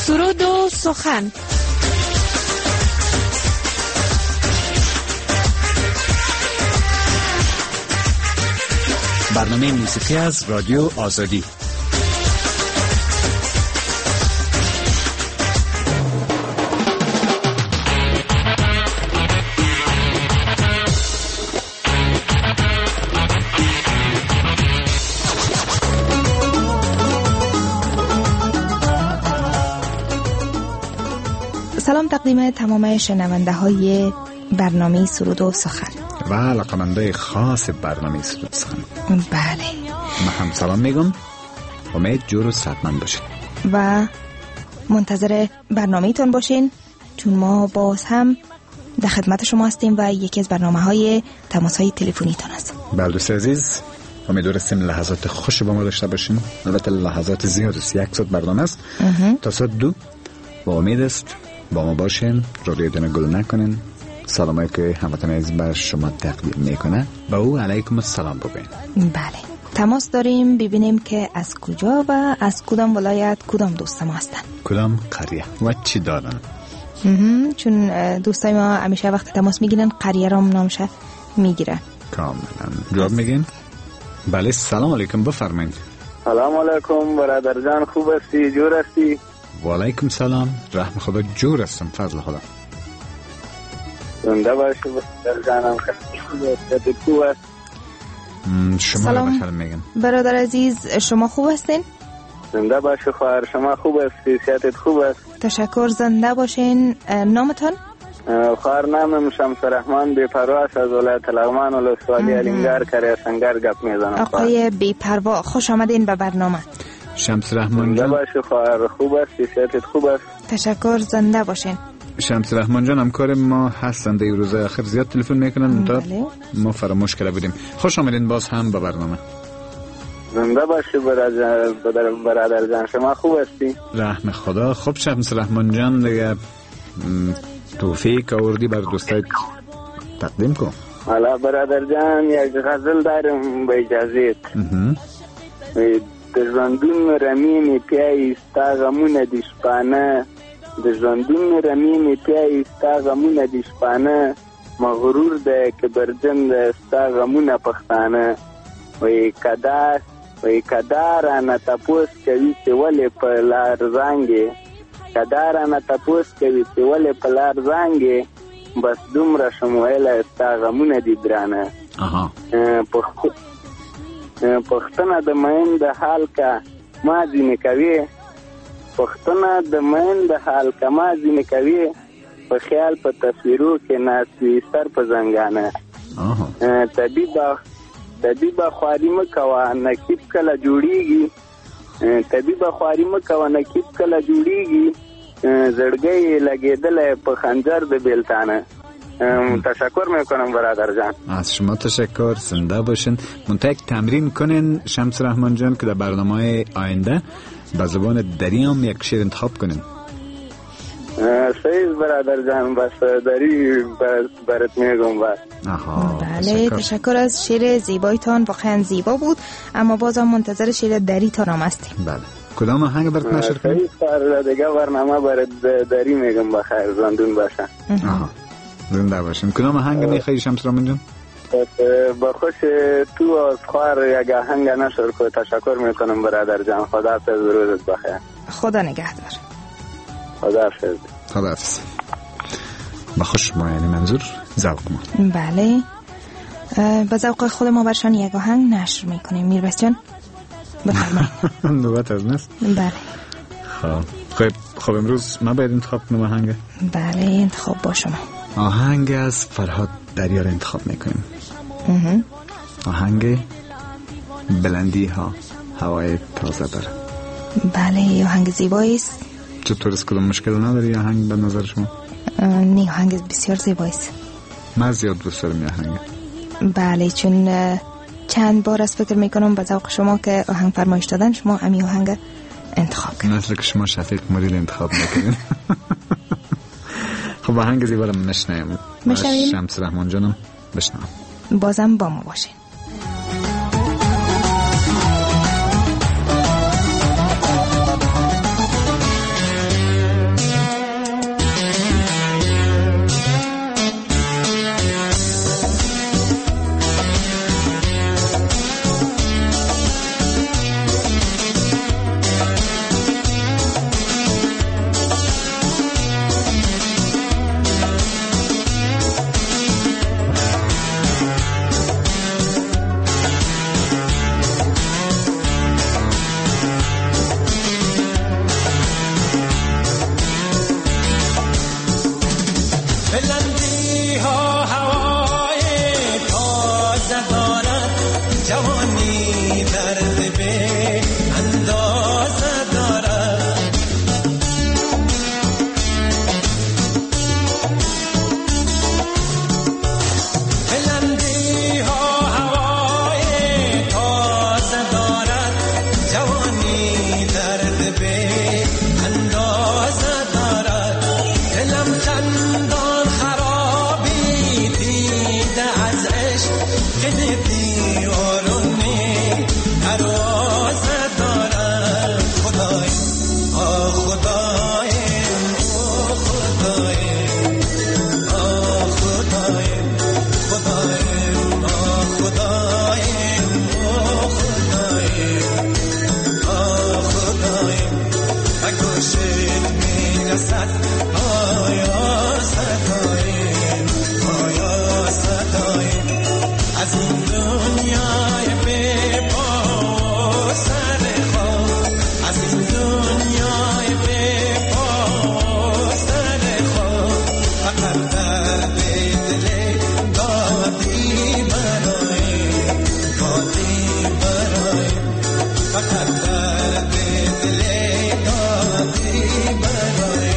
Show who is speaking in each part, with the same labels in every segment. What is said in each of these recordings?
Speaker 1: سرود و سخن.
Speaker 2: برنامه موسیقی از رادیو آزادی.
Speaker 3: سلام تقدیم تمام شنونده های برنامه سرود و سخن
Speaker 2: و علاقمنده خاص برنامه سرود و سخن.
Speaker 3: بله،
Speaker 2: من هم سلام میگم. امید جور و صحتمند باشین
Speaker 3: و منتظر برنامه تون باشین، چون ما باز هم در خدمت شما هستیم و یکی از برنامه های تماس های تلفنی تون است.
Speaker 2: بله دوست عزیز، امیدوارستیم لحظات خوش با ما داشته باشین. البته لحظات زیاد است، 1 ساعت برنامه است تا ساعت 2. با امید است با ما باشین، رادیو گل نکنین. سلامایی که هموطن عزیز بر شما تقدیم میکنه با او علیکم السلام بگین.
Speaker 3: بله، تماس داریم ببینیم که از کجا و از کدام ولایت کدام دوست ما هستن،
Speaker 2: کدام قریه و چی دارن.
Speaker 3: چون دوستای ما همیشه وقتی تماس میگیرن قریه را نامشه میگیرن.
Speaker 2: کاملا جواب میگین. بله سلام علیکم، بفرمایید.
Speaker 4: سلام علیکم برادر جان، خوب هستی؟ جور هستی؟
Speaker 2: و علیکم سلام، رحم خدا، جور هستم، فضل خدا.
Speaker 4: زنده باشی برادر جانم، خیلی خوب است.
Speaker 2: شما را بخیر میگن.
Speaker 3: برادر عزیز شما خوب هستین؟
Speaker 4: زنده باشی خواهر، شما خوب هستی؟ صحتت خوب است؟
Speaker 3: تشکر، زنده باشین. نامتون؟
Speaker 4: خواهر نامم شمس رحمان بی‌پروا از ولایت لغمان ولسوالی الینگار کره سنگر گپ میزنم.
Speaker 3: آقای بی‌پروا، خوش آمدین به برنامه.
Speaker 2: شمس رحمان جان،
Speaker 4: زنده باشی خواهر، خوب هستی؟ صحتت خوب است؟
Speaker 3: تشکر، زنده باشین.
Speaker 2: شمس رحمان جان همکار ما هستند، این روزا آخر زیاد تلفن میکنن تا ما فراموش کرده بودیم. خوش آمدین باز هم به برنامه.
Speaker 4: زنده باشی برادر جان، شما خوب هستی؟
Speaker 2: رحم خدا. خب شمس رحمان جان دیگه توفیق آوردی بر دوستای تقدیم کن.
Speaker 4: حالا برادر جان یک غزل دارم به اجازت. د ژوندون رمین پیای ستا غمونه د شپانه، د ژوندون رمین پیای ستا غمونه د شپانه، مغرور ده که برجن ده ستا غمونه پښتانه. وی کدارانه تپوس کوي چې ولې په لار زانګې، کدارانه تپوس کوي چې ولې په لار زانګې، بس دومره شم ویلی ستا غمونه دي ګرانه. پښتنه د مین د حال کا ما ځینې کوي، پښتنه د مین د حال کا ما ځینې کوي، په خیال په تصویرو کې ناست وي سر په زنګانه. طبیبه خواري مه کوه نقیب کله جوړیږي، طبیبه خواري مه کوه نقیب کله جوړیږي، زړګی یې لګېدلی په خنجر د بیلتانه. تشکر میکنم برادر جان.
Speaker 2: از شما تشکر، زنده باشین. منتها یک تمرین کنین شمس رحمان جان که در برنامه آینده به زبان دری هم یک شعر انتخاب کنین.
Speaker 4: صحیح برادر جان، بس دری برات میگم بس.
Speaker 3: بله تشکر از شعر زیبایتان، واقعا زیبا بود، اما بازم منتظر شعر دری تا نام هستیم.
Speaker 2: بله کدام آهنگ برات نشر کنیم؟
Speaker 4: صحیح دیگه برنامه برات دری میگم بخیر زندون باشه.
Speaker 2: زنده باشین. کدام آهنگ میخوایی شمس رحمان جان؟
Speaker 4: با خوش تو از خوار یک آهنگ نشر کو. تشکر میکنم برادر جان، خدا حافظ، روزت بخیر.
Speaker 3: خدا نگهدار.
Speaker 4: خدا حافظ.
Speaker 2: خدا حافظ. با خوش ما یعنی منظور ذوق ما.
Speaker 3: بله با ذوق خود ما برشان یک آهنگ نشر میکنیم. میربس جان بفرمایید.
Speaker 2: نوبت از نست.
Speaker 3: بله
Speaker 2: خب امروز ما باید انتخاب کنم آهنگ.
Speaker 3: بله انتخاب با شما.
Speaker 2: آهنگ از فرهاد دریا رو انتخاب میکنیم. آهنگ بلندی ها هوای تازه داره.
Speaker 3: بله آهنگ زیبایی است.
Speaker 2: چطور است؟ کدام مشکل نداری آهنگ به نظر شما؟
Speaker 3: نه آهنگ بسیار زیبایی است.
Speaker 2: من زیاد دوست دارم آهنگ.
Speaker 3: بله چون چند بار از فکر میکنم به ذوق شما که آهنگ فرمایش دادن شما امی آهنگ انتخاب کنید.
Speaker 2: مثل که شما شفیق مدیل انتخاب میکنید. خب آهنگ زیبا رو میشنویم. شمس رحمان جانم بشنوم.
Speaker 3: بازم با ما باشین.
Speaker 1: به اندازه دارد دلم چندان خرابی دیده از عشق که دیوارونه عروضه دارد خدای آه خدای آه خدای آه خدای خدای آه خدای آه خدای آه خدای و گوشت میرسد آیا صدای آیا صدای از این دنیای بی پا و سر خاک از این دنیای بی پا و سر خاک فقط درد دل دادی برای فقط درد دل دادی برای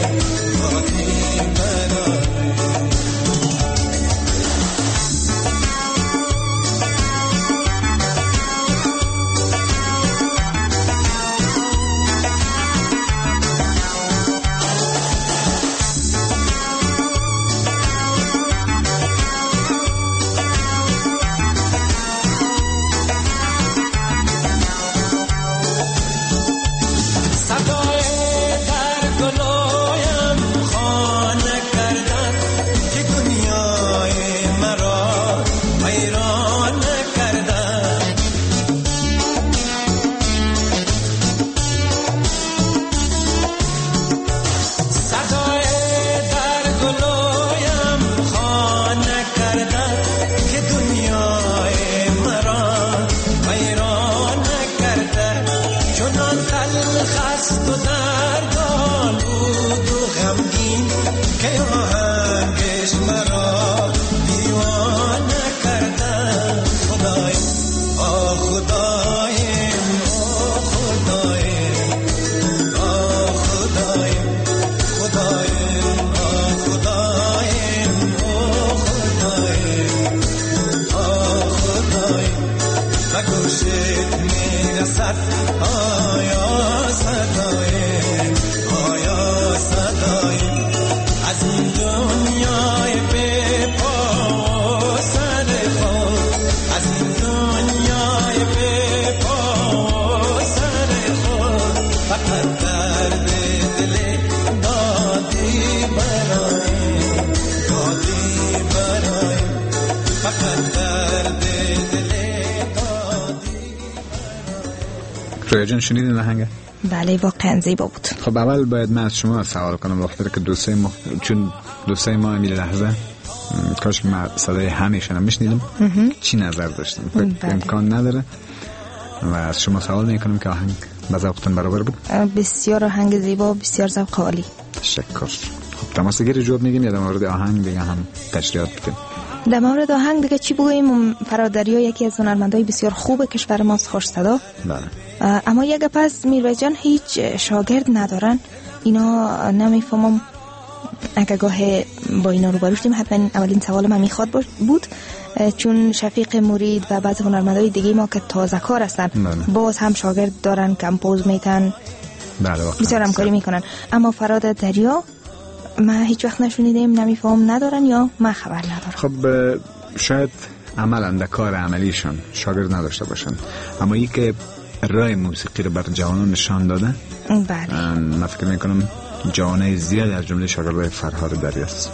Speaker 2: رویا جان شنیدین آهنگ؟
Speaker 3: بله واقعا زیبا بود.
Speaker 2: خب اول باید من از شما سوال کنم وقتی که چون دوستای ما امیل لحظه کاش که ما صدای همیشون هم میشنیدم چی نظر داشتم امکان نداره و از شما سوال میکنم که آهنگ با ذوقتون برابر بود؟
Speaker 3: بسیار آهنگ زیبا، بسیار ذوق عالی.
Speaker 2: تشکر. خب تماس گیری جواب میگیم یا در مورد آهنگ دیگه هم تشریحات بکنیم؟
Speaker 3: در مورد آهنگ دیگه چی بگوییم؟ فرادریا یکی از هنرمندای بسیار خوب کشور ماست، خوش صدا.
Speaker 2: بله.
Speaker 3: اما یک پس میرویس جان هیچ شاگرد ندارن. اینا نمیفهمم، اگه گاه با اینا روبرو شدیم حتما اولین سوال من میخواد بود، چون شفیق مرید و بعض هنرمندای دیگه ما که تازه کار هستن باز هم شاگرد دارن، کمپوز میتن، بسیار همکاری میکنن. اما فراد دریا ما هیچ وقت نشونیدیم، نمیفهم ندارن یا ما خبر ندارم.
Speaker 2: خب شاید عملا در کار عملیشون شاگرد نداشته باشن، اما ای که رای موسیقی رو بر جوانان نشان داده.
Speaker 3: بله.
Speaker 2: من فکر میکنم جوانای زیاد از جمله شاگردای فرهاد دریا است.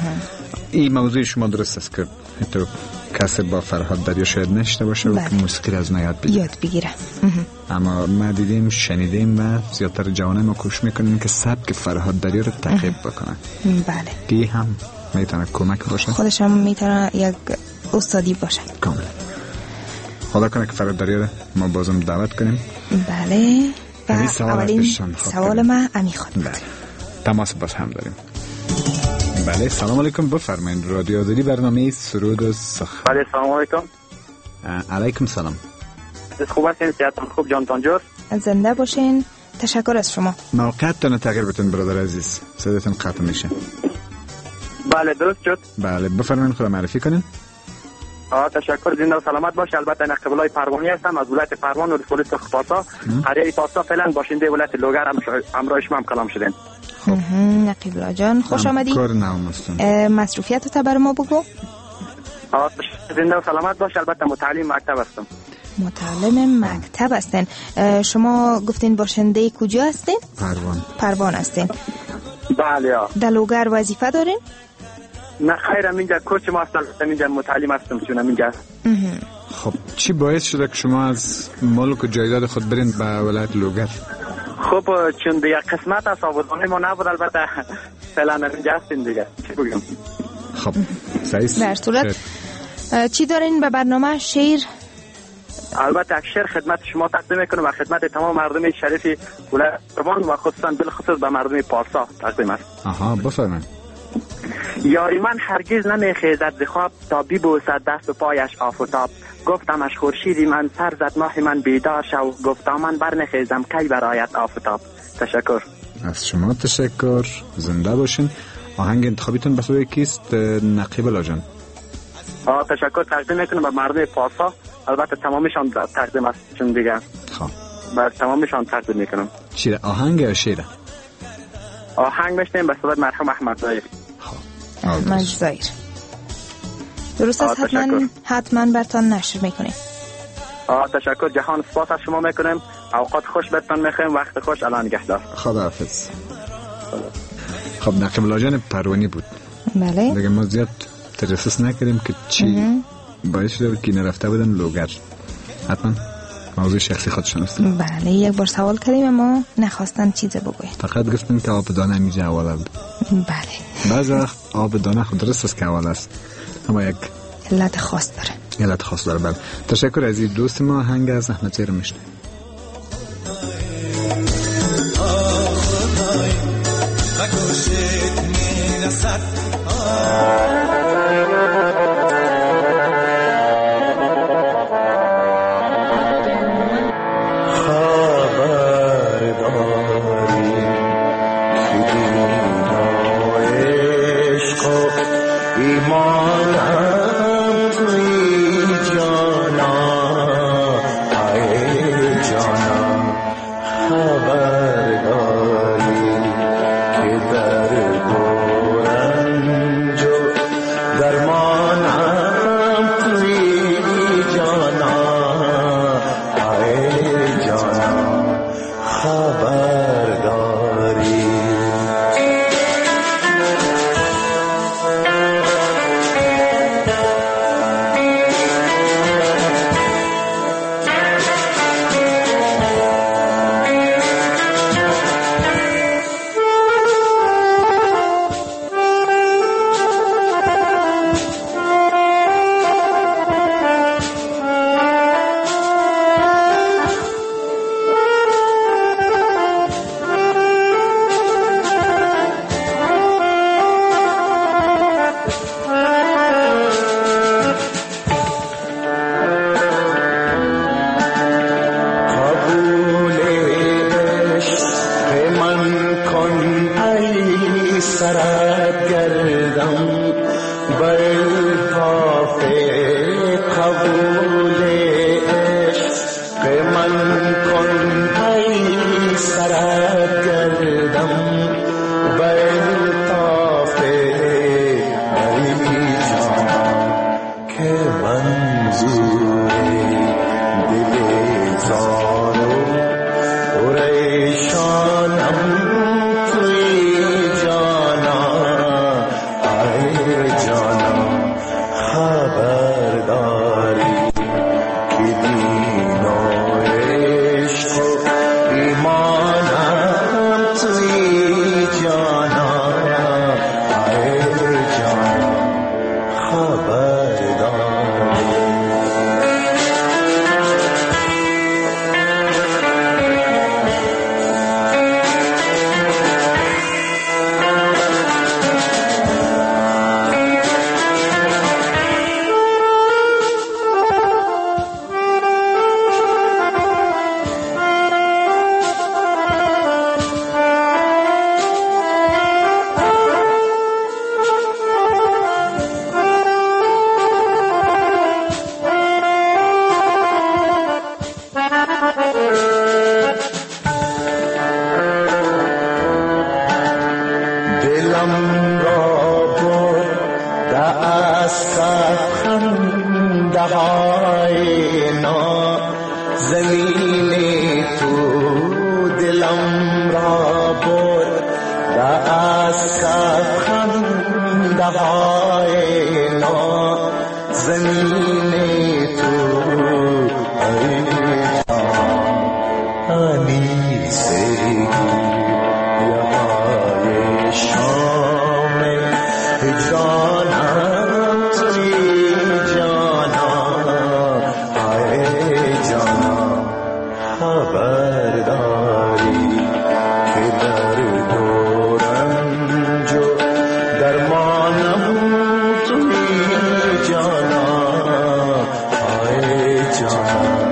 Speaker 2: این موضوع شما درست است که تو کسی با فرهاد دریا شاید نشته باشه و که موسیقی رو از یاد
Speaker 3: بگیره.
Speaker 2: اما ما دیدیم، شنیدیم و زیادتر جوانای ما کوشش میکنیم که سبک فرهاد دریا رو تعقیب بکنن.
Speaker 3: بله.
Speaker 2: که هم میتونه کمک باشه،
Speaker 3: خودش هم میتونه یک استادی باشه.
Speaker 2: کاملا. خدا کنه که فرهاد دریا رو ما بازم دعوت کنیم.
Speaker 3: بله. و اولین سوال ما امیخواد.
Speaker 2: بله. تماس باز هم داریم. بله سلام علیکم، بفرمایید. رادیو آزادی، برنامه سرود و سخن.
Speaker 4: بله سلام علیکم.
Speaker 2: علیکم سلام.
Speaker 4: خوب هستین؟ صحتتون خوب؟ جانتان جور؟
Speaker 3: زنده باشین. تشکر از شما.
Speaker 2: موقعتون تغییر بتون برادر عزیز، صداتون قطع میشه.
Speaker 4: بله درست شد.
Speaker 2: بله بفرمایید، خدا معرفی کنین.
Speaker 5: تشکر، زنده و سلامت باش. البته نقیب الله پروانی هستم از ولایت پروان و ولایت پاسا. قریه پاسا فعلا باشنده ولایت لوگر همراه شما هم کلام شدیم.
Speaker 3: نقیب الله جان خوش آمدید. مصروفیت تا بر ما بگو.
Speaker 5: زنده و سلامت باش. البته متعلم مکتب هستم.
Speaker 3: متعلم مکتب هستین. شما گفتین باشنده کجا هستین؟ پروان هستین.
Speaker 5: بله.
Speaker 3: در لوگر وظیفه دارین؟
Speaker 5: نه خیر، اینجا کوچ ما هستم، اینجا متعلم هستم چون اینجا.
Speaker 2: خب چی باعث شده که شما از ملک و جایداد خود برین به ولایت لوگر؟
Speaker 5: خب چون دیگه قسمت از آبادانی ما نبود، البته فعلا اینجا هستیم دیگه. چی بگم؟
Speaker 2: خب صحیح.
Speaker 3: در صورت چی دارین به برنامه؟ شعر؟
Speaker 5: البته شعر خدمت شما تقدیم میکنم و خدمت تمام مردم شریف ولایت پروان و خصوصا بالخصوص به مردم پارسا تقدیم است.
Speaker 2: بفرمایید.
Speaker 5: یاری من هرگز نمیخیزد ز خواب تا ببوسد دست و پایش آفتاب. گفتمش خورشیدی من سر زد ماه من بیدار شو. گفتا من برنخیزم کی برایت آفتاب. تشکر.
Speaker 2: از شما تشکر. زنده باشین. آهنگ انتخابیتون بسوی کیست نقیب الله جان؟
Speaker 5: تشکر تقدیم میکنم به مردم پارسا. البته تمامشان تقدیم است چون دیگه.
Speaker 2: خب
Speaker 5: بر تمامشان تقدیم میکنم.
Speaker 2: چیه آهنگ یا شعر؟
Speaker 5: آهنگ میشنیم به صدای مرحوم احمد ظاهر.
Speaker 3: احمد ظاهر. درست است. حتما برتان نشر میکنیم.
Speaker 5: تشکر. جهان سپاس از شما میکنیم. اوقات خوش برتان میخوایم. وقت خوش. الان نگهدار.
Speaker 2: خداحافظ. خب نقیب الله جان پروانی بود.
Speaker 3: بله.
Speaker 2: دیگه ما زیاد تجسس نکردیم که چی باعث شده که نرفته بودن لوگر. حتما موضوع شخصی خودشون است.
Speaker 3: بله یک بار سوال کردیم اما نخواستن چیزی بگوین.
Speaker 2: فقط گفتن که آب دانه میجه اول بود.
Speaker 3: بله.
Speaker 2: بعضی وقت آب دانه خود درست است که اول است اما یک
Speaker 3: علت خاص داره.
Speaker 2: بله. تشکر از این دوست ما. آهنگ از احمد ظاهر میشنه.
Speaker 1: بهای زمین تو ای جانی سیگی یهای شام جانم توی جانم ای جانم خبرداری که در دورم جو درمانم توی جانم ای جانم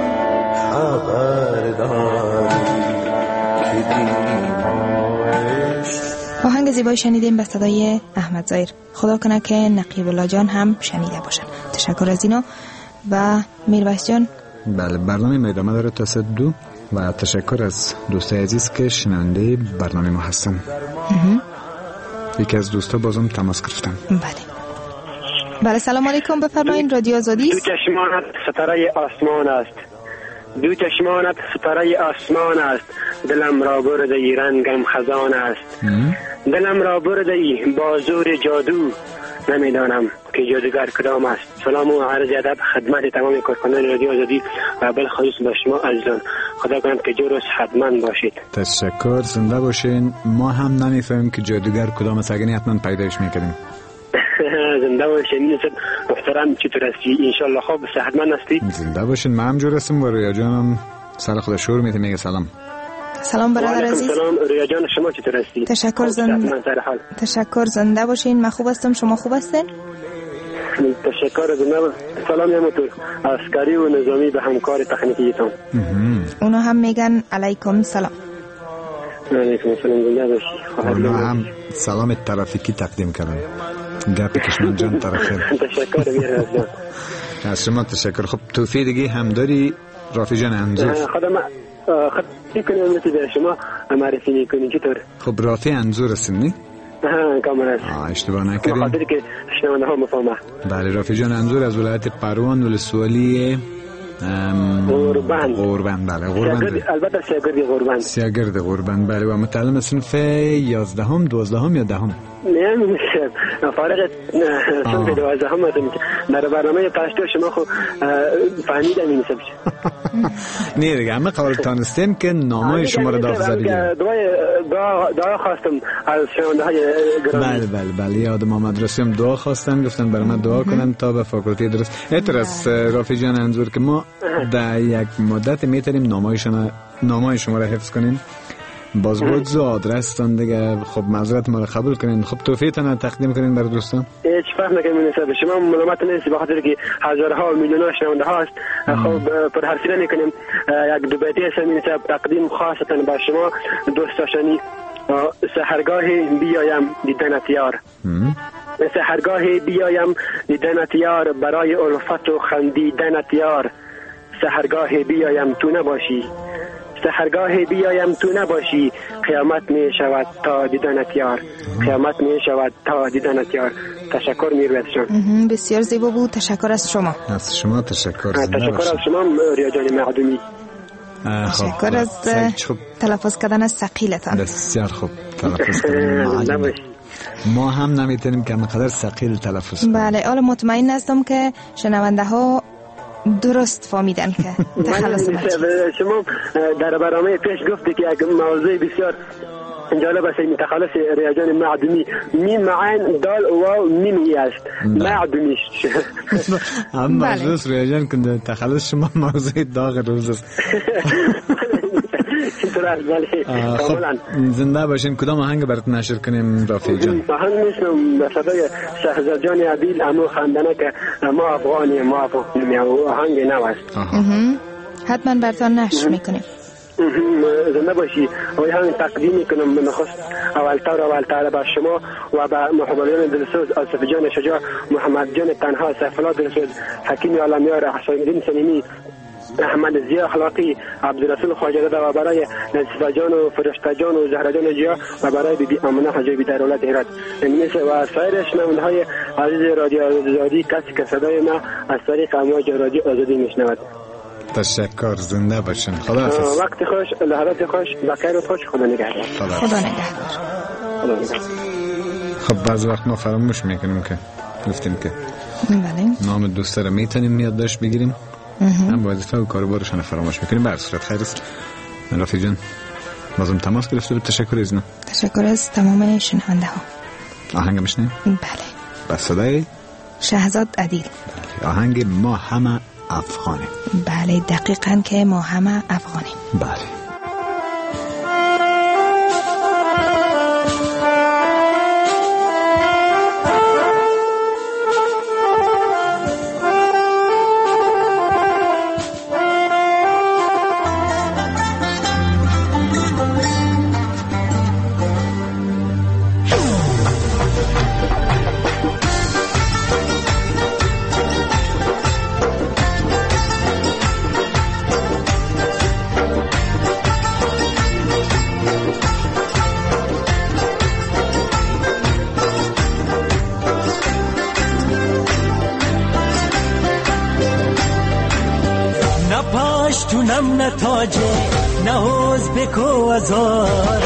Speaker 1: خبرداری که دیمایش.
Speaker 3: آهنگ زیبایی شنیدیم به صدای احمد ظاهر. خدا کنه که نقیب الله جان هم شنیده باشن. تشکر از اینا. و میرویس جان.
Speaker 2: بله، برنامه ادامه داره تا ساعت 2 و تشکر از دوستای عزیز که شنونده برنامه ما هستن. یکی از دوستا بازم تماس گرفتن.
Speaker 3: بله سلام علیکم، بفرمایید. رادیو آزادی
Speaker 5: دو چشمانت ستاره آسمان است، دو چشمانت ستاره آسمان است، دلم را برده ای رنگم خزان است، دلم را برده ای با زور جادو، نمیدانم که جادوگر کدام است. سلام و عرض ادب خدمت تمام کارکنان رادیو آزادی و بالخصوص به شما عزیزان. خدا کنه که جورش حتما باشید.
Speaker 2: تشکر، زنده باشین. ما هم نمیفهمیم که جادوگر کدام است، اگر حتما پیدایش میکنیم.
Speaker 5: زنده باشین. محترم چطور هستی؟ انشالله خوب صحتمند هستی؟
Speaker 2: زنده باشین. ما هم جور هستم و رویا جانم سر خدا شور میته میگه سلام.
Speaker 3: سلام برادر عزیز.
Speaker 5: سلام رویا جان، شما چطور هستی؟
Speaker 3: تشکر تشکر، زنده باشین. من خوب هستم، شما خوب هستین؟
Speaker 5: تشکر. زنده سلام همونطور عسکری و نظامی به همکار تکنیکیتون.
Speaker 3: اونا هم میگن علیکم سلام.
Speaker 5: علیکم سلام. زنده باشی.
Speaker 2: اونا هم سلام ترافیکی تقدیم کردن. گپ کشمن جان طرفه.
Speaker 5: تشکر میرم جان.
Speaker 2: از شما تشکر. خب توفیق دیگه هم داری رافی جان انزور؟
Speaker 5: خدمه خدمتی کنیم مثل شما معرفی میکنین چطور؟
Speaker 2: خب رافی انزور هستین نی؟
Speaker 5: کاملا.
Speaker 2: اشتباه نکردیم.
Speaker 5: خاطر که شنونده ها مفهمه.
Speaker 2: بله، رافی جان انزور از ولایت پروان ولسوالی غوربند. بله غوربند.
Speaker 5: البته سیاگرد غوربند.
Speaker 2: بله و متعلم صنف 11ام 12ام یا 10ام؟
Speaker 5: نه میشه فارغ صنف 12ام هستم. در برنامه پشتو شما خو فهمیدم این حساب
Speaker 2: نه دیگه همه قبول تانستیم که نامای شما رو داخل بگیریم.
Speaker 5: دعا خواستم از شنونده های گرامی.
Speaker 2: بله یادم مدرسه هم دعا خواستن، گفتن برای من دعا کنن تا به فاکولته درست. اعتراض از رافی جان انزور که ما در یک مدت میتونیم نامای شما را حفظ کنیم. باز بود آدرس تان دیگه. خب معذرت ما را قبول کنین. خب توفیقتان تقدیم کنین برای دوستان.
Speaker 5: هیچ فرق نکنید به شما ملامت نیست به خاطر که هزارها و میلیون‌ها شنونده هاست. خب پر حرفی نمی‌کنیم. یک دو بیتی است تقدیم خاصتا به شما دوست داشتنی. سحرگاهی بیایم دیدنت یار، سحرگاهی بیایم دیدنت یار، برای الفت و خندیدنت یار، سحرگاهی بیایم تو نباشی، سحرگاهی بیایم تو نباشی، قیامت می شود تا دیدنت یار، قیامت می شود تا دیدنت یار. تشکر میرویس جان.
Speaker 3: بسیار زیبا بود. تشکر از شما.
Speaker 2: از شما تشکر.
Speaker 5: تشکر از شما ریا جان معدومی.
Speaker 3: تشکر از تلفظ کردن ثقیلتان.
Speaker 2: بسیار خوب تلفظ کردن. ما هم نمیتونیم که مقدر ثقیل تلفظ کنیم.
Speaker 3: بله، حالا مطمئن هستم که شنونده ها درست فهمیدن که تخلص
Speaker 5: شما در برنامه پیش گفتی که یک موضوع بسیار جالب است. این تخلص ریاجان معدومی میم عین دال واو میمی است معدومی.
Speaker 2: هم موضوع ریاجان کنده تخلص شما موضوع داغ روز است. خب زنده باشین. کدام آهنگ برات نشر کنیم رافی جان؟
Speaker 5: آهنگ میشنم به صدای شهزاد جان عبیل امو خندنه که ما افغانی ما افغانی آهنگ نو است.
Speaker 3: حتما براتون نشر میکنیم.
Speaker 5: زنده باشی. آهنگ تقدیم میکنم نخست اول به شما و به محبوبان دلسوز آصف جان شجاع، محمد جان تنها، سیف الله دلسوز، حکیم عالمیار، حسین الدین سلیمی، احمد زیا اخلاقی، عبدالرسول خواجه و برای نصیفه جان و فرشته جان و زهره جان جیا و برای بیبی آمنه حجابی در ولایت هرات و سایر شنونده های عزیز رادیو آزادی، کسی که صدای ما از طریق امواج رادیو آزادی میشنود.
Speaker 2: تشکر. زنده باشین. خدا حافظ.
Speaker 5: وقت خوش، لحظات خوش، بخیر و خوش. خدا نگهدار.
Speaker 3: خدا نگهدار.
Speaker 2: خب بعض وقت ما فراموش میکنیم که گفتیم که
Speaker 3: بله
Speaker 2: نام دوست رو میتونیم یادداشت بگیریم، هم وظیفه و کاربارشون فراموش میکنیم. به هر صورت خیر است. رفیق جان بازم تماس گرفته، تشکر از اینا.
Speaker 3: تشکر از تمام شنونده ها.
Speaker 2: آهنگ میشنیم؟
Speaker 3: بله.
Speaker 2: با صدای
Speaker 3: شهزاد عدیل.
Speaker 2: آهنگ ما همه افغانیم.
Speaker 3: بله دقیقاً که ما همه افغانیم.
Speaker 2: بله.
Speaker 6: پاشتونم نتاجه نهوز بکو ازار،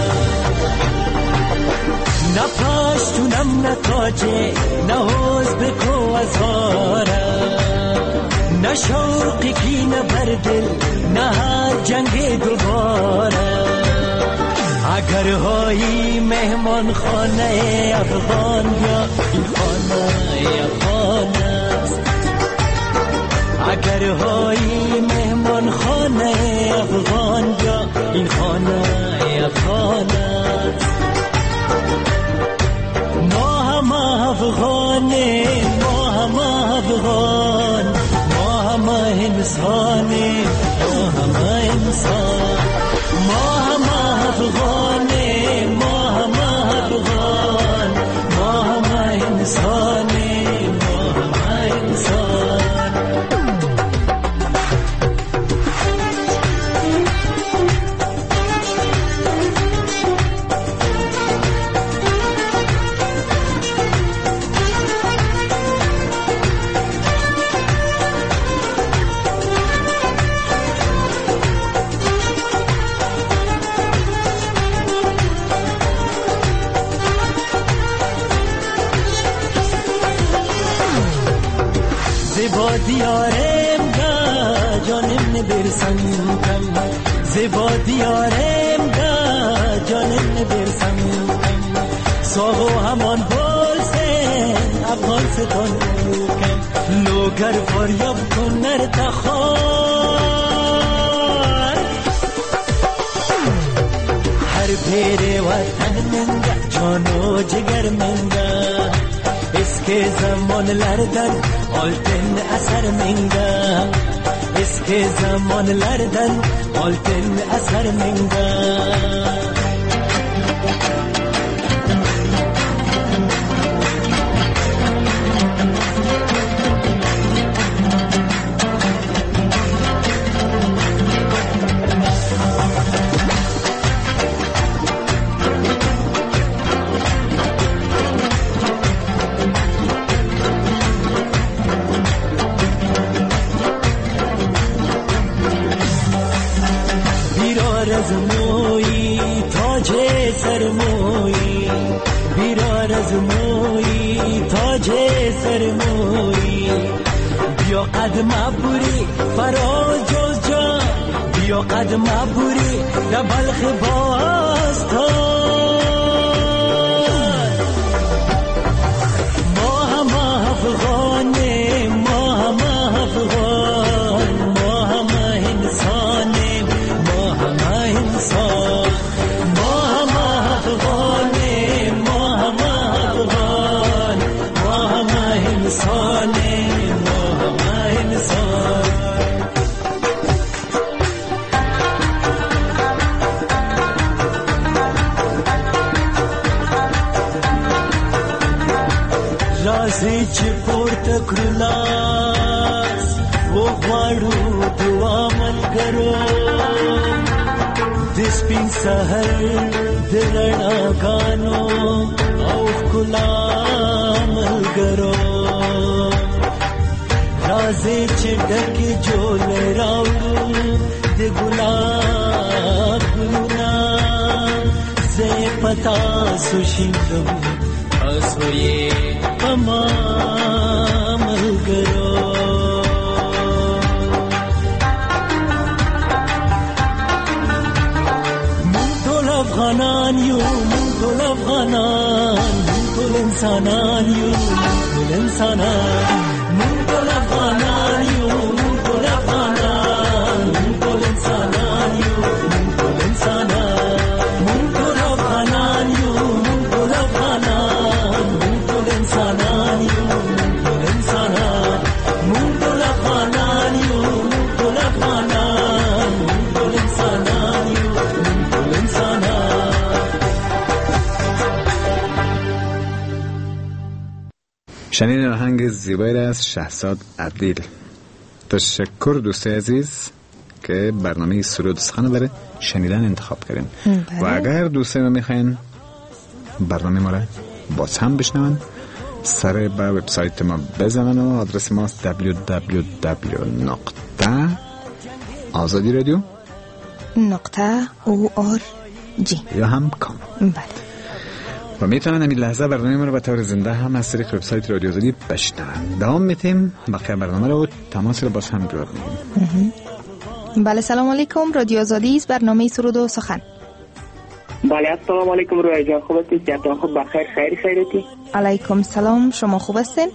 Speaker 6: نپاشتونم نتاجه نهوز بکو ازار، نشوقی کی نبردل نه جنگ دوباره. اگر هایی مهمان خانه افغان یا این خانه افغان است، اگر هایی مهمان خانه افغان یا این خانه افغان است. ما هم افغانیم، ما هم افغان، ما هم انسانیم، ما هم انسان. ما هم افغانیم، ما هم افغان، ما هم انسانیم، ما هم انسان. زیبا دیارم دا جانم نبرسم کم، زیبا دیارم دا جانم نبرسم کم. ساغو همان بولسن افغان ستان کم، لوگر فریاب کن نرتخار. هر پیر وطن منگه جانو جگر منگه، اسکی زمان لردن آلتن اثر منگه، اسکی زمان لردن آلتن اثر منگه. از موی تاج سرموی، بیرار از موی تاج سرموی. بیا قدم عبوری فراز جز جان، بیا قدم عبوری در بلخ باستان. ما هم افغانیم، ما هم افغان، ما هم انسانیم، ما هم انسان. ما هم افغانیم، ما هم افغان، ما هم انسانیم، ما هم انسان. رازی چی پورته کرلاس و غواړو دعا ملګرو، د سپین سحر د رڼاګانو او ښکلا ملګرو. رازی چې ډکې جولې راوړو د ګلاب ګلونه، زه په تاسو شیندم سوی تمام ملګرو مونږ ټول افغانان یو مونږ ټول افغانان مونږ ټول انسانان یو ټول انسانان مونږ ټول افغانان یو مونږ ټول افغانان مونږ ټول انسانان یو مونږ ټول انسانان مونږ ټول افغانان یو مونږ ټول افغانان مونږ ټول انسانان یو مونږ ټول انسانان مونږ ټول افغانان یو مونږ ټول افغانان مونږ ټول انسانان یو مونږ ټول انسانان.
Speaker 2: شنیدن آهنگ زیبایی از شهزاد عبدیل. تشکر دوستای عزیز که برنامه سرود سخن برای شنیدن انتخاب کردین و اگر دوستای ما میخواین برنامه ما را باز هم بشنون سر به وبسایت ما بزنن و آدرس ماست
Speaker 3: www.azadiradio.org
Speaker 2: یا هم کام.
Speaker 3: بله.
Speaker 2: و میتونن همین لحظه برنامه ما رو به طور زنده هم از طریق وبسایت رادیو آزادی بشنون. دوام میتیم بقیه برنامه رو تماس رو باز هم جواب میدیم.
Speaker 3: بله سلام علیکم رادیو آزادی است برنامه سرود و سخن.
Speaker 5: بله السلام علیکم رویا جان خوب هستی؟ صحتتان خوب بخیر خیریتی؟
Speaker 3: علیکم سلام شما خوب هستین؟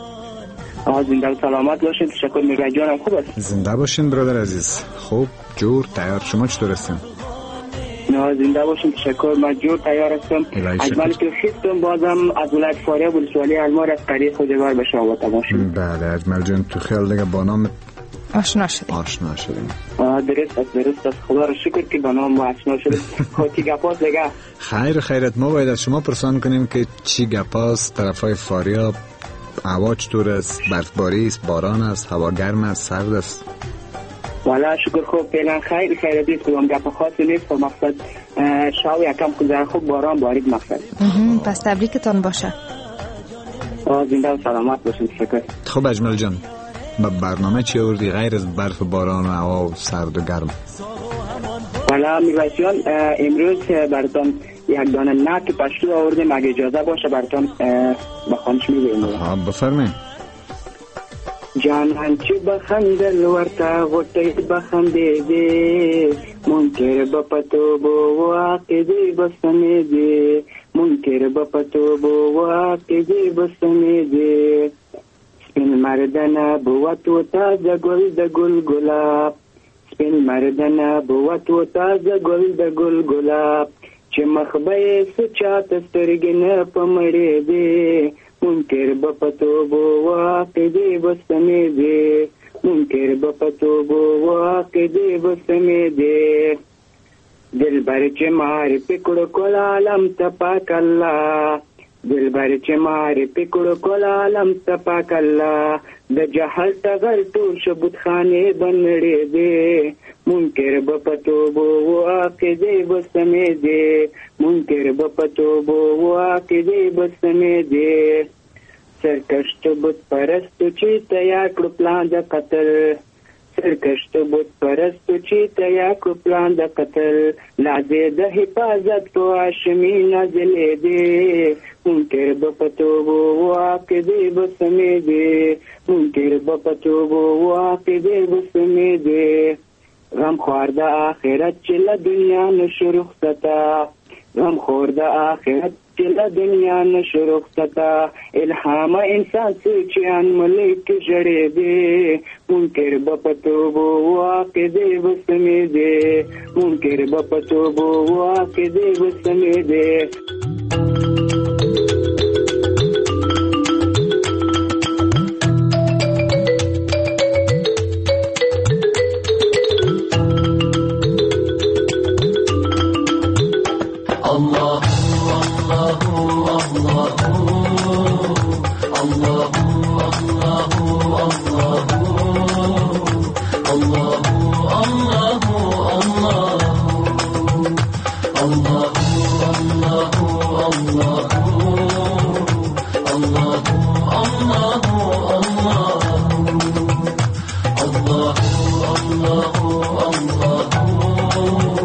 Speaker 5: زنده و سلامت باشین. تشکر رویا جانم خوب هست؟
Speaker 2: زنده باشین برادر عزیز. خوب جور تیار شما چطور هستین؟
Speaker 5: زنده باشین تشکر من جور تیار هستم. اجمالی تو خیستم بازم از ولایت فاریاب ولسوالی المار از قریب خوشگوار به شما تماشین.
Speaker 2: بله اجمال جان تو خیال دیگه با نام
Speaker 3: آشنا شدیم.
Speaker 5: درست است خدا رو شکر که با نام ما آشنا شدیم. خودی گپاس دیگه
Speaker 2: خیرت ما باید از شما پرسان کنیم که چی گپاس طرفای فاریاب هوا چطور است؟ برفباری است، باران است، هوا گرم است، سرد است؟
Speaker 5: والا شکر خوب فعلا خیرت است کدام گپ خاصی نیست و مقصد شاو یکم خود خوب باران بارید مقصد.
Speaker 3: پس تبریکتان باشه.
Speaker 5: زنده و سلامت باشین تشکر.
Speaker 2: خب اجمل جان با برنامه چی آوردی غیر از برف و باران و هوا و سرد و گرم؟
Speaker 5: والا میرجان امروز براتون یک دانه نعت پشتو آوردیم اگه اجازه باشه براتون بخوانش میگیم.
Speaker 2: بفرمایید.
Speaker 5: جانان چې بخندل ورته غټې بخندې دي منکر بپتو بو واقعي بسمې دي منکر بپتو بو واقعي بسمې دي سپین مردنه بوتو تازه ګل د ګل ګلاب سپین مردنه بوتو تازه ګل د ګل ګلاب چې مخبه سچات سترګې نه پمړې دي منکر بپتو بو واقعي بسمې دي منکر بپتو بو واقعي بسمې دي دلبر چې مار پکړو کول عالم تپاک الله دلبر چې مار پکړو کول عالم تپاک الله د جهل تغل ټول شبوت خانه بنړې دي منکر بپتو بو واقعي بسمې دي منکر بپتو بو واقعي بسمې دي سرکش تو بت پرستو چې تیا کړ پلان د قتل سرکش تو بت پرستو چې تیا کړ پلان د قتل لازم د حفاظت کو هاشمي نازلې دي منکر بپتو بو واقعي بسمې دي منکر بپتو بو واقعي بسمې دي غم خور د آخرت چې له دنیا نشو رخصتا غم خور د آخرت چې له دنیا نشو رخصتا الهام انسان چې ان ملک جړې دي منکر بپتو بو واقعي بسمې دي منکر بپتو بو واقعي بسمې دي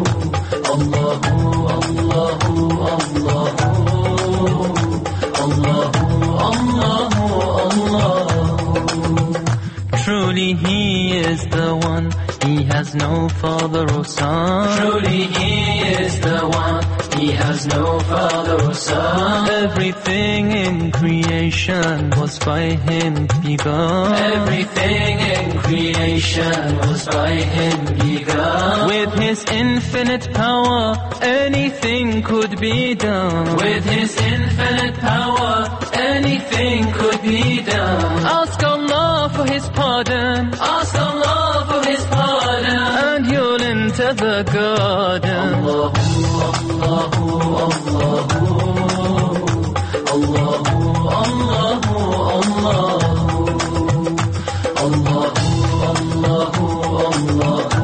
Speaker 6: Allah has no father or son. Truly he is the one, he has no father or son. Everything in creation was by him begun. Everything in creation was by him begun. With his infinite power, anything could be done. With his infinite power, anything could be done. Ask Allah for his pardon. Ask Allah for his pardon, and you'll enter the garden. Allahu, Allahu, Allahu, Allahu, Allahu, Allahu, Allahu, Allahu,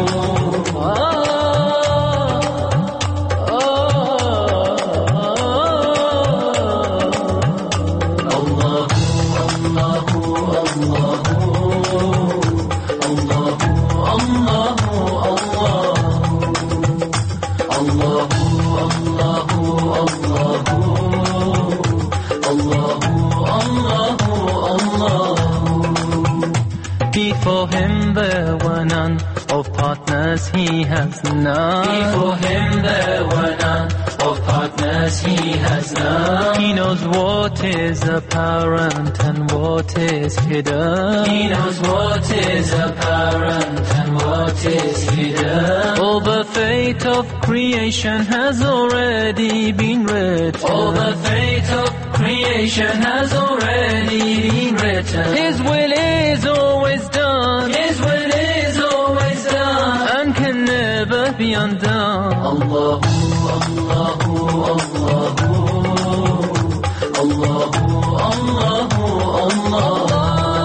Speaker 6: Before him there were none, of partners he has none. Before him there were none, of partners he has none. He knows what is apparent and what is hidden. He knows what is apparent and what is hidden. All the fate of creation has already been written. All the fate of creation has already been written. His will is always done. His will is always done, and can never be undone. Allahu, Allahu, Allahu, Allahu, Allahu, Allah.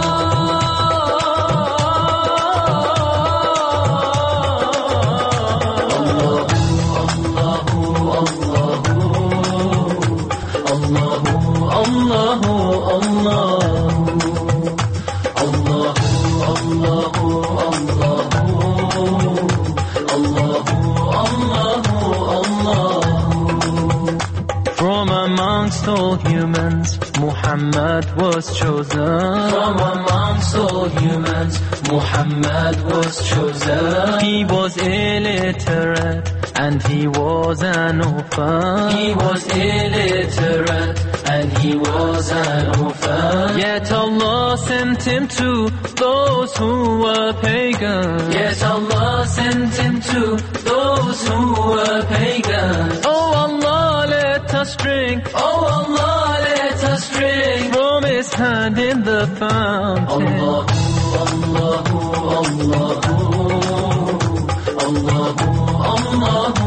Speaker 6: All humans, Muhammad was chosen. From amongst all humans, Muhammad was chosen. He was illiterate and he was an orphan. He was illiterate and he was an orphan. Yet Allah sent him to those who were pagan. Yet Allah sent him to those who were pagan. Oh Allah, let us drink. Oh Allah, let us drink from his hand in the fountain. Allahu, Allahu, Allahu, Allahu, Allahu,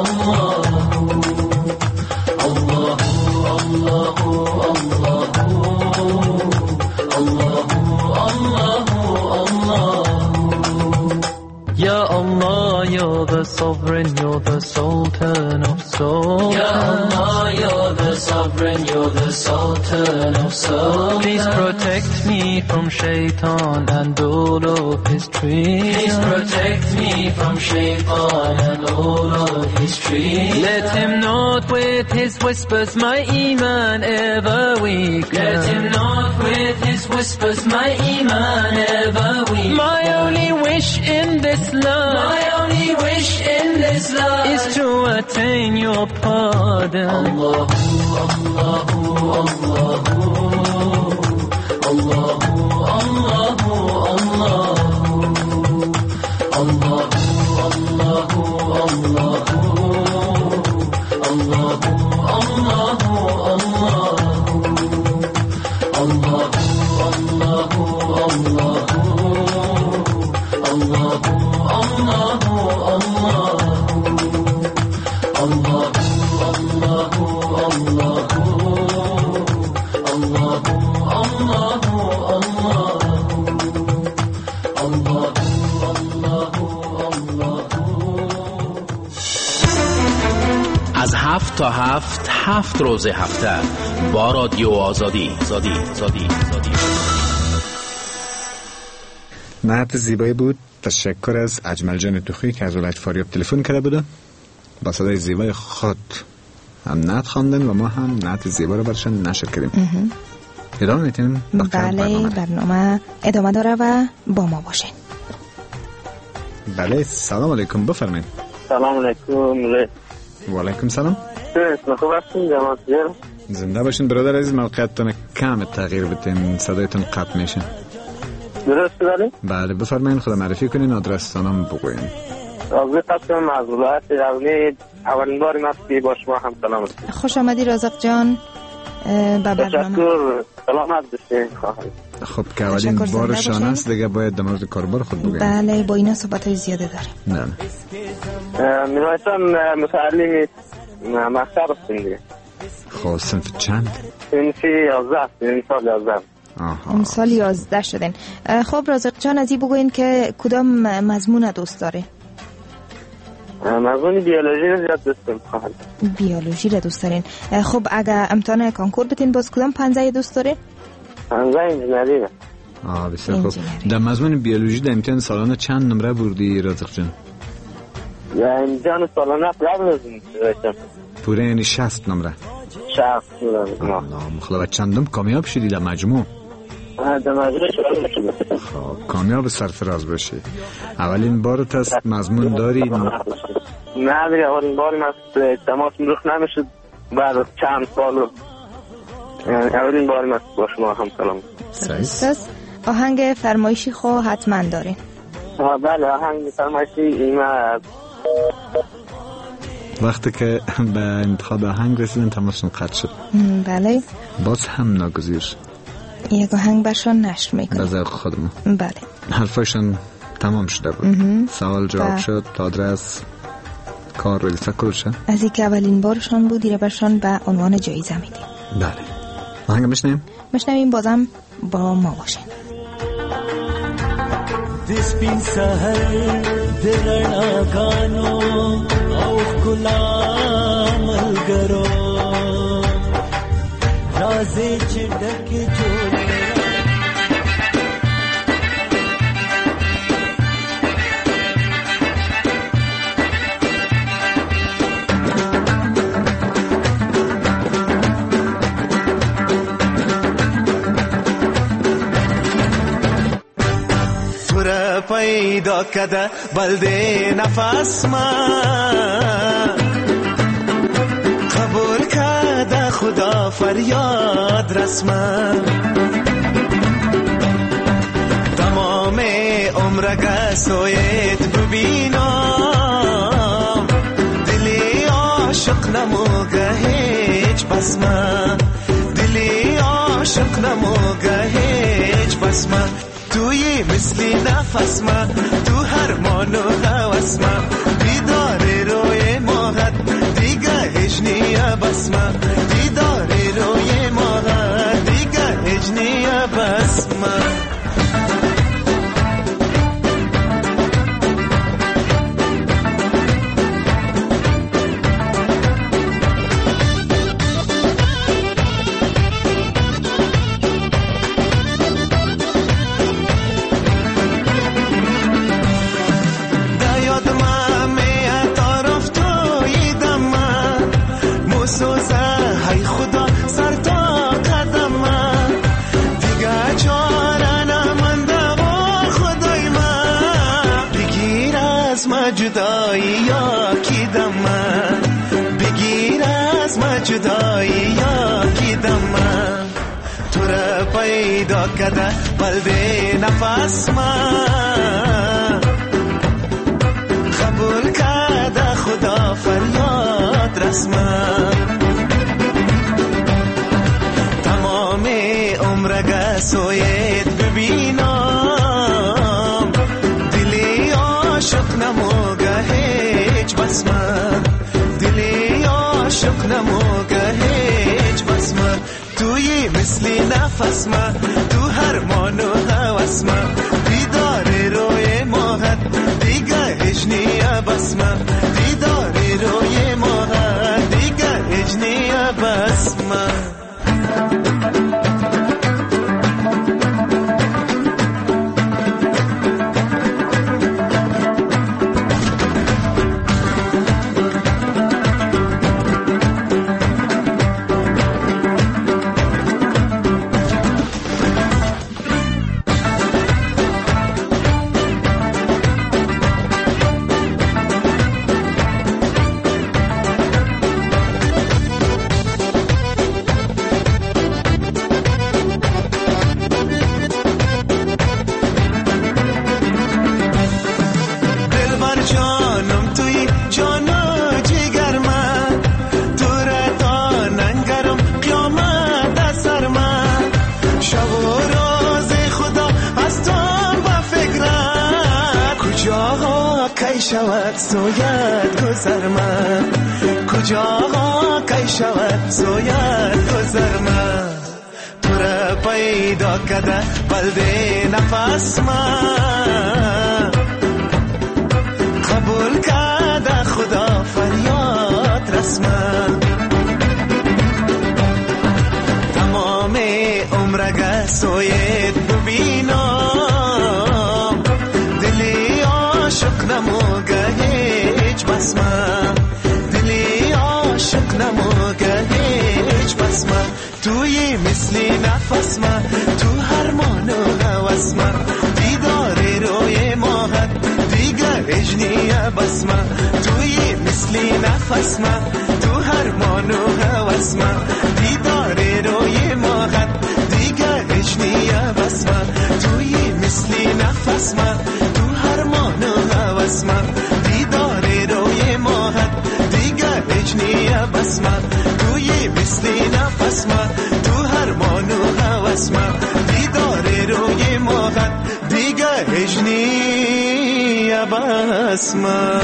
Speaker 6: Allahu, Allahu, Ya Allah, you're the sovereign, you're the sultan of souls. Ya Allah, you're the sovereign, you're the sultan of souls. Please protect me from shaitan and all of his tricks. Please protect me from shaitan and all of his tricks. Let him not with his whispers my iman ever weaken. Let him not with his whispers my iman ever weaken. My only wish in this life, my only wish in this life is to attain your pardon. Allahu, Allahu, Allahu, Allahu, Allahu, Allahu, Allahu, Allahu, Allahu, Allahu,
Speaker 7: از 7 تا 7 روز هفته با رادیو آزادی.
Speaker 2: نعت زیبایی بود. تشکر از اجمل جان توخی که از ولایت فاریاب تلفن کرده بوده. با صدای زیبای خود هم نعت خواندن و ما هم نعت زیبا رو برشان نشر کردیم. ادامه میتونیم؟
Speaker 3: بله، برنامه ادامه داره و با ما باشین.
Speaker 2: بله سلام علیکم بفرمایید.
Speaker 5: سلام علیکم.
Speaker 2: و علیکم سلام.
Speaker 5: خوب هستین جناب جان؟
Speaker 2: زنده باشین برادر عزیز. موقعیتتون کم تغییر بدین، صدایتون قطع میشه.
Speaker 5: درست دارید؟
Speaker 2: بله بفرمایید، خدا معرفی کنین، آدرستانم بگوین.
Speaker 5: رازق هستم از ولایت غزنی. اولین باری است که با شما هم سلام هستم.
Speaker 3: خوش آمدی رازق جان به برنامه.
Speaker 5: تشکر. سلامت باشین.
Speaker 2: خب که اولین بارشان است دیگه باید در مورد کاربار خود بگوین.
Speaker 3: بله با اینا صحبت‌های زیاده داریم.
Speaker 2: نه
Speaker 5: میرایتان متعلم مکتب هستیم دیگه.
Speaker 2: خب صنف چند؟
Speaker 5: صنف 11. این سال 11.
Speaker 3: این سال 11 شدین. خب رازق جان از این بگوین که کدام مضمون دوست داره؟
Speaker 5: مضمون بیولوژی رو زیاد دوست دارم.
Speaker 3: بیولوژی رو دوست دارین. خب اگه امتحان کانکور بتین باز کدام پنجه دوست داره؟
Speaker 5: پنجه انجینری.
Speaker 2: بسیار خوب. در مضمون بیولوژی در امتحان سالانه چند نمره بردی رازق جان؟
Speaker 5: امتحان سالانه قبل از این
Speaker 2: پوره یعنی 60 نمره.
Speaker 5: 60
Speaker 2: نمره. خب چندم کامیاب شدی در مجموع؟
Speaker 5: در مجموع شدم.
Speaker 2: خب کامیاب سرفراز باشی. اولین بارت است مضمون داری؟
Speaker 5: نه دیگه اولین باری است تماس رخ نمیشد بعد از چند سال. اولین باری است با شما هم سلام.
Speaker 3: صحیح. آهنگ فرمایشی خو حتما دارین.
Speaker 5: بله آهنگ فرمایشی اینا.
Speaker 2: وقتی که به انتخاب آهنگ رسیدن تماسشون قطع شد.
Speaker 3: بله.
Speaker 2: باز هم ناگزیر.
Speaker 3: یک آهنگ برشان نشر میکنه.
Speaker 2: بذار خودمون.
Speaker 3: بله.
Speaker 2: حرفشون تمام شده بود. سوال جواب شد. آدرس کار رو فکر شد.
Speaker 3: از اینکه اولین بارشان بود دیره برشان به عنوان جایزه میدیم.
Speaker 2: بله. آهنگ میشنویم
Speaker 3: بازم با ما باشین.
Speaker 6: دسپین سهر درنا گانو او غلام الگرو رازی چډک جوړ
Speaker 8: پیدا کده بلده نفس ما قبول کده خدا فریاد رسما تمام عمرگه سویت ببینم دلی عاشق نموگه هیچ بسما دلی عاشق نموگه هیچ بسما توی مثلی نفس ما تو هر مانو هوس ما دیدار روی ماهت دیگه هجنیه بس ما دیدار روی ماهت دیگه هجنیه بس ما جدایی یا کی دم بگیر از ما جدایی یا کی دم تو را پیدا کده بلده نفس ما قبول کده خدا فریاد رسما تمام عمرگه سویت ببینم دلی عاشق نموگه هیچ بسما دلی عاشق نموگه هیچ بسما توی مثلی نفس ما تو هر مانو هوس ما دیدار روی ماهت دیگه هجنیه بسما دیدار روی ماهت دیگه هجنیه بسما کی شود سوید گذر من کجاها کی شود سوید گذر من تو را پیدا کده بلده نفس من قبول کده خدا فریاد رسمن تمام عمرگه سوید ببینم دلی عاشق نموگه هیچ بس من دلی عاشق نموگه هیچ بس من توی مثلی نفس من تو هر مانو هوس من دیدار روی ماهت دیگه اجنیه بس من توی مثلی نفس من تو هر مانو هوس من دیدار روی ماهت دیگه اجنیه بس من توی مثلی نفس من تو هر مانو هوس من دیدار روی ماهت دیگه اجنیه بس من توی مثلی نفس من تو هر مانو هوس من دیدار روی ماهت دیگه اجنیه بس من.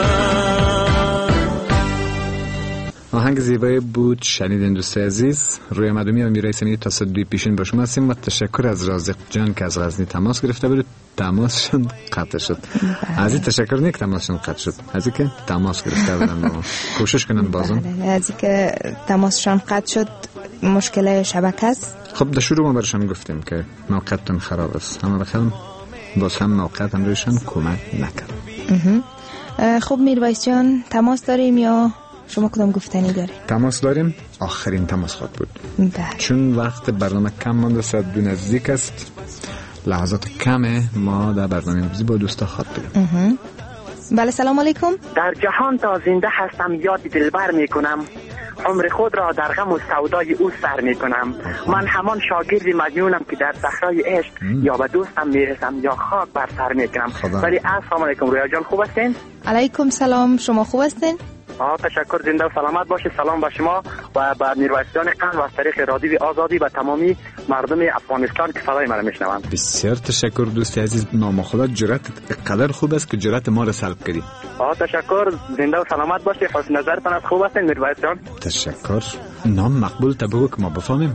Speaker 2: آهنگ زیبایی بود شنیدین دوست عزیز. روی مدومی و میرای سمیدی تا صدوی پیشین با شما هستیم و تشکر از رازق جان که از غزنی تماس گرفته بود. تماسشون قطع شد. از این تشکر نیک تماسشون قطع شد. از این که تماس گرفته بودن کوشش کنن بازم.
Speaker 3: از این که تماسشون قطع شد مشکل شبکه است.
Speaker 2: خب در شروع ما برشان گفتیم که موقعتون خراب است اما بخیرم باز هم موقعت هم رویشان کمک نکرد.
Speaker 3: خب میرویس جان تماس داریم یا شما کدام گفتنی داری؟
Speaker 2: تماس داریم. آخرین تماس خواهد بود چون وقت برنامه کم مانده ساعت 2 نزدیک است. لحظات کمه ما در برنامه امروزی با دوستا خواهد بودیم.
Speaker 3: بله سلام علیکم.
Speaker 5: در جهان تا زنده هستم یاد دلبر میکنم عمر خود را در غم و سودای او سر میکنم من همان شاگرد مجنونم که در صحرای عشق یا به دوستم میرسم یا خاک بر سر میکنم. ولی السلام علیکم رویا جان خوب هستین؟
Speaker 3: علیکم سلام شما خوب هستین؟
Speaker 5: تشکر زنده و سلامت باشید. سلام به شما و به میرویسیان قند و از طریق رادیو آزادی و تمامی مردم افغانستان که صدای من میشنوند.
Speaker 2: بسیار تشکر دوست عزیز. نام خدا جرأت قدر خوب است که جرأت ما را سلب کردی.
Speaker 5: تشکر زنده و سلامت باشید. حسن نظرتان از خوب هستین میرویسیان.
Speaker 2: تشکر. نام مقبول تبگو که ما بفهمیم.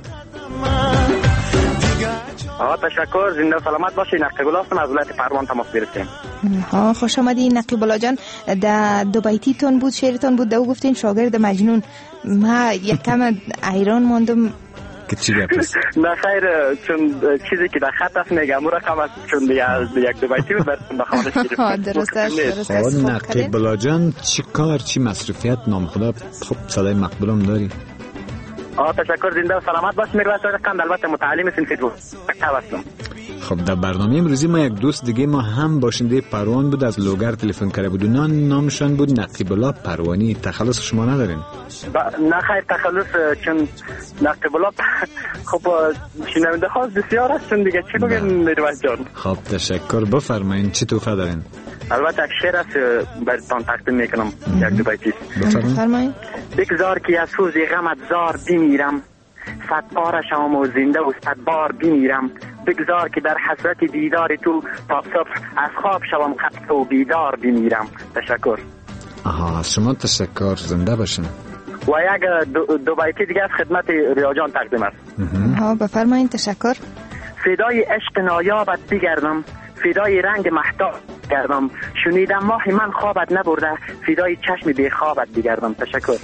Speaker 5: تشکر زنده و سلامت باشید. نقیب الله هستم از ولایت پروان تماس گرفتیم.
Speaker 3: خوش آمدین نقیب الله جان. در دو بیتیتون بود شعرتون بود دو گفتین شاگرد مجنون. ما یکم حیران ماندم
Speaker 2: که چی گپ است.
Speaker 5: نه خیر چون چیزی که در خط است میگم رقم است چون یک دو بیتی بود براتون بخوانش گرفتم.
Speaker 3: درست است.
Speaker 2: نقیب الله جان چی کار چی مصروفیت نام خدا خب صدای مقبولم داری.
Speaker 5: تشکر زنده و سلامت باش. میرویسیان قند البته متعلم صنف 2 هستم.
Speaker 2: خب در برنامه امروزی ما یک دوست دیگه ما هم باشنده پروان بود از لوگر تلفن کرده بود و نامشان بود نقیب الله پروانی. تخلص شما ندارین؟
Speaker 5: نه خیر تخلص چون نقیب الله خب شنونده خاص بسیار است چون دیگه چی بگم میرویس جان. خب
Speaker 2: تشکر بفرمایین چی توفه دارین؟
Speaker 5: البته یک شعر است براتون تقدیم میکنم یک دو بیتی.
Speaker 3: بفرمایین.
Speaker 5: بگذار که از سوز غمت زار بمیرم 100 بار شام و زنده و 100 بار بمیرم بگذار که در حسرت دیدار تو تا صبح از خواب شوم خط و بیدار بمیرم. تشکر.
Speaker 2: از شما تشکر زنده باشین.
Speaker 5: و یک دو بیتی دیگه از خدمت ریا جان تقدیم است.
Speaker 3: بفرمایین. تشکر.
Speaker 5: فدای عشق نایابت بگردم فدای رنگ مهتاب گردم شنیدم ماه من خوابت نبرده فدای چشم بی خوابت بگردم. تشکر.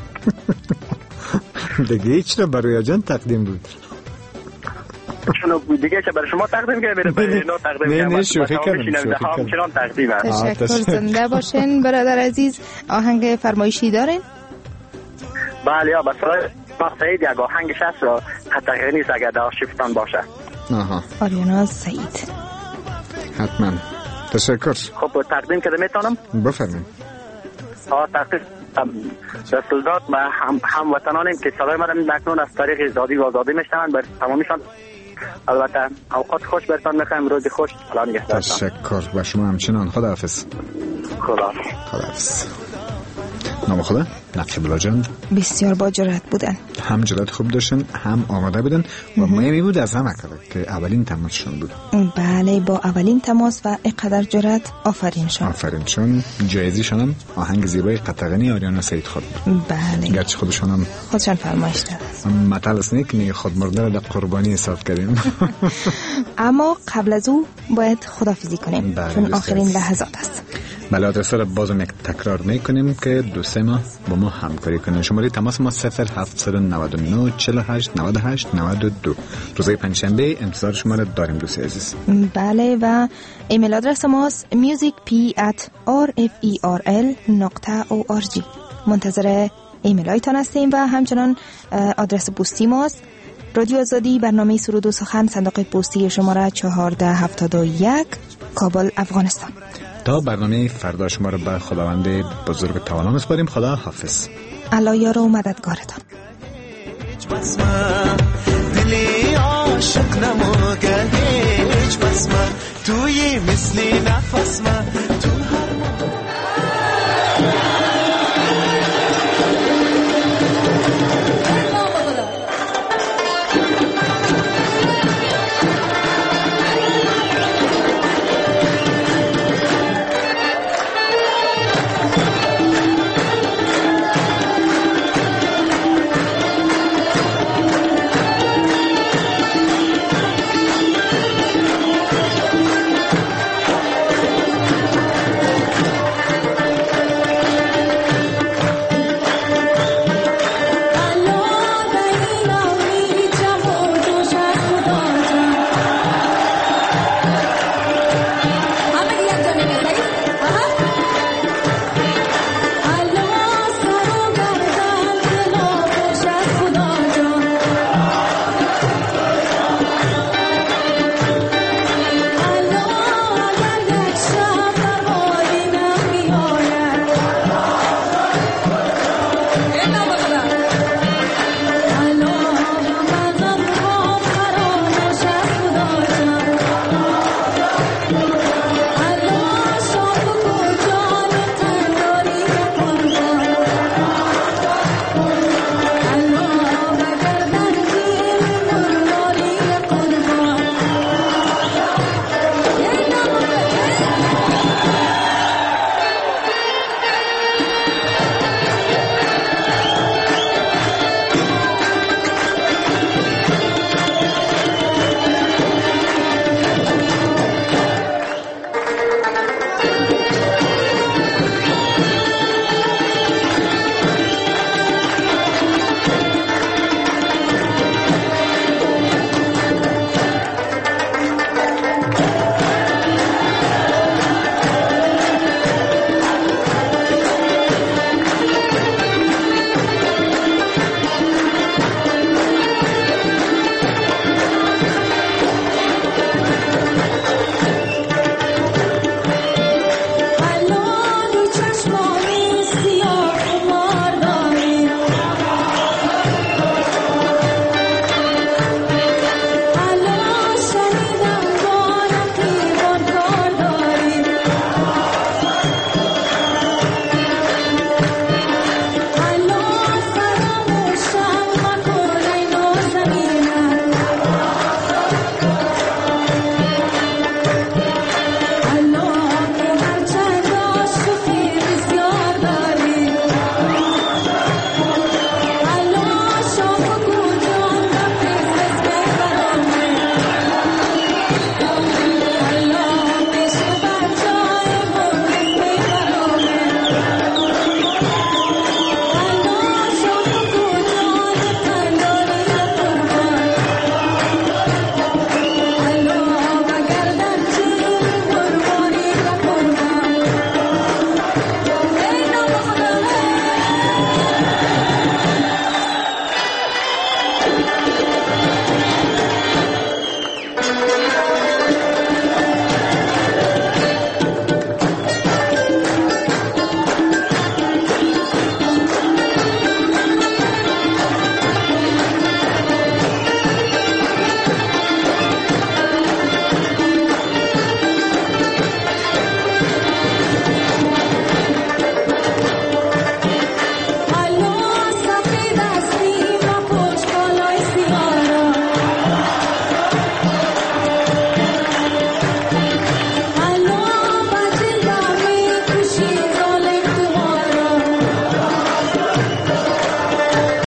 Speaker 2: دیگه هیچ را برای جان تقدیم بود
Speaker 5: شنو دیگه چه برای شما تقدیم که میره برای اینا تقدیم
Speaker 2: نه شوخی کردم
Speaker 5: همچنان تقدیم است.
Speaker 3: تشکر زنده باشین برادر عزیز. آهنگ فرمایشی دارین؟
Speaker 5: بله یا بس سعید یک آهنگش هست را قطعی نیست اگر در آرشیفتان باشه.
Speaker 3: آریانا سعید
Speaker 2: حتما. تشکر.
Speaker 5: خب تقدیم که میتونم
Speaker 2: بفرمایید.
Speaker 5: تقدیم رسولداد و هم وطنانیم که صدای من اکنون از طریق زادی و آزادی میشنوند بر تمامیشان البته اوقات خوش برتان میخوایم روز خوش سلام نگهدار.
Speaker 2: تشکر و شما همچنان. خداحافظ.
Speaker 5: خداحافظ.
Speaker 2: نام خدا نقش بلاجان
Speaker 3: بسیار با جرأت بودن،
Speaker 2: هم جرأت خوب داشتن، هم آماده بودن و مهمی بود از همه که اولین تماسشون بود.
Speaker 3: بله، با اولین تماس و اینقدر جرأت آفرینشون.
Speaker 2: جایزیشون هم آهنگ زیبای قطغنی آریانا سعید خود بود.
Speaker 3: بله،
Speaker 2: گرچه خودشون
Speaker 3: فرمایش دادن.
Speaker 2: مطل است که نیگه خود مرده را در قربانی حساب کردیم.
Speaker 3: اما قبل از او باید خداحافظی کنیم چون آخرین لحظات است.
Speaker 2: بله، آدرس را بازم یک تکرار میکنیم که 2 ماه با ما همکاری کنید. شماره تماس ما 0799 48 98 92. روزهای پنجشنبه انتظار شما را داریم دوست عزیز.
Speaker 3: بله، و ایمیل آدرس ماست musicp@referl.org. منتظر ایمیل هایتان هستیم و همچنان آدرس پستی ماست رادیو آزادی، برنامه سرود و سخن، صندوق پستی شماره 1471، کابل، افغانستان.
Speaker 2: تا برنامه فردا شما را به خداوند بزرگ توانا میسپاریم. خدا حافظ.
Speaker 3: الله یار و مددگارتان.
Speaker 8: دلی عاشق نموگه هیچ بسمه توی مثل نفس ما